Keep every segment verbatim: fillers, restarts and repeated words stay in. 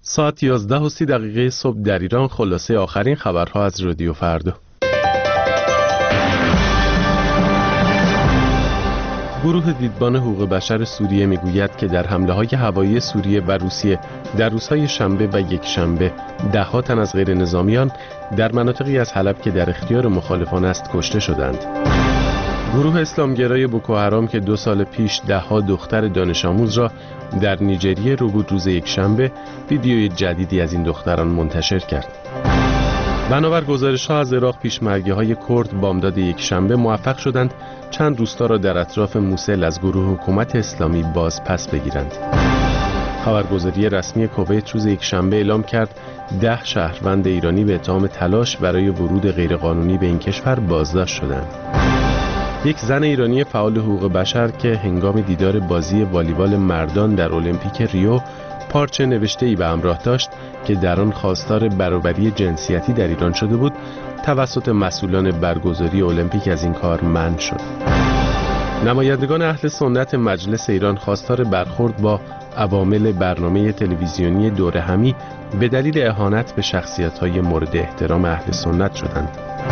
ساعت یازده و سی دقیقه صبح در ایران. خلاصه آخرین خبرها از رادیو فردا. گروه دیدبان حقوق بشر سوریه میگوید که در حمله‌های هوایی سوریه و روسیه در روزهای شنبه و یک شنبه ده ها تن از غیر نظامیان در مناطقی از حلب که در اختیار مخالفان است کشته شدند. گروه اسلامگرای بوکو حرام که دو سال پیش ده ها دختر دانش آموز را در نیجریه رو بود، روز یک شنبه ویدیوی جدیدی از این دختران منتشر کرد. بنابر گزارش‌ها از عراق، پیشمرگی‌های کرد بامداد یک شنبه موفق شدند چند روستا را در اطراف موسل از گروه حکومت اسلامی باز پس بگیرند. خبرگزاری رسمی کویت روز یک شنبه اعلام کرد ده شهروند ایرانی به اتهام تلاش برای ورود غیرقانونی به این کشور بازداشت شدند. یک زن ایرانی فعال حقوق بشر که هنگام دیدار بازی والیبال مردان در المپیک ریو پارچه نوشته‌ای به همراه داشت که در آن خواستار برابری جنسیتی در ایران شده بود، توسط مسئولان برگزاری المپیک از این کار منع شد. نمایندگان اهل سنت مجلس ایران خواستار برخورد با عوامل برنامه تلویزیونی دوره همی به دلیل اهانت به شخصیت‌های مورد احترام اهل سنت شدند.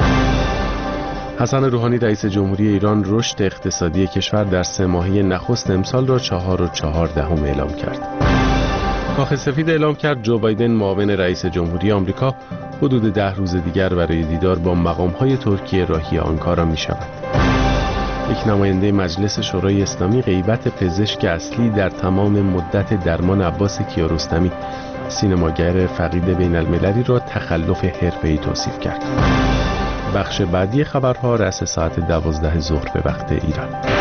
حسن روحانی رئیس جمهوری ایران رشد اقتصادی کشور در سه ماهه نخست امسال را چهار و چهار دهم اعلام کرد. کاخ سفید اعلام کرد جو بایدن معاون رئیس جمهوری آمریکا حدود ده روز دیگر برای دیدار با مقام‌های ترکیه راهی آنکارا می‌شود. یک نماینده مجلس شورای اسلامی غیبت پزشک اصلی در تمام مدت درمان عباس کیارستمی، سینماگر فقید بین المللی را تخلف حرفه‌ای توصیف کرد. بخش بعدی خبرها رأس ساعت دوازده ظهر به وقت ایران.